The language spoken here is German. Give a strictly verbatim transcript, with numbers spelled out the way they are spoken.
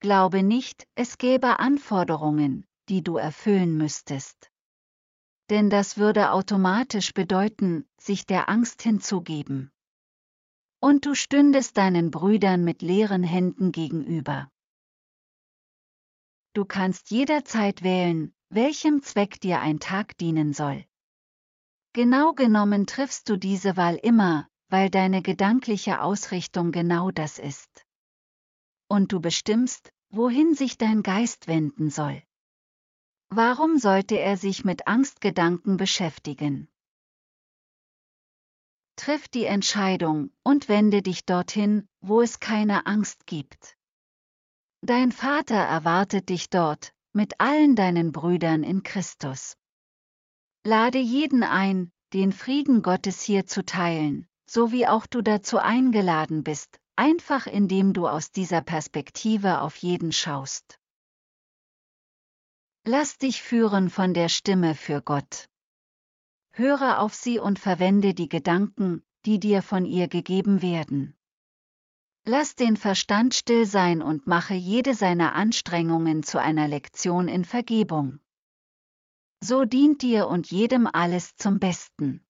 Glaube nicht, es gäbe Anforderungen, die du erfüllen müsstest. Denn das würde automatisch bedeuten, sich der Angst hinzugeben. Und du stündest deinen Brüdern mit leeren Händen gegenüber. Du kannst jederzeit wählen, welchem Zweck dir ein Tag dienen soll. Genau genommen triffst du diese Wahl immer, weil deine gedankliche Ausrichtung genau das ist. Und du bestimmst, wohin sich dein Geist wenden soll. Warum sollte er sich mit Angstgedanken beschäftigen? Triff die Entscheidung und wende dich dorthin, wo es keine Angst gibt. Dein Vater erwartet dich dort, mit allen deinen Brüdern in Christus. Lade jeden ein, den Frieden Gottes hier zu teilen, so wie auch du dazu eingeladen bist, einfach indem du aus dieser Perspektive auf jeden schaust. Lass dich führen von der Stimme für Gott. Höre auf sie und verwende die Gedanken, die dir von ihr gegeben werden. Lass den Verstand still sein und mache jede seiner Anstrengungen zu einer Lektion in Vergebung. So dient dir und jedem alles zum Besten.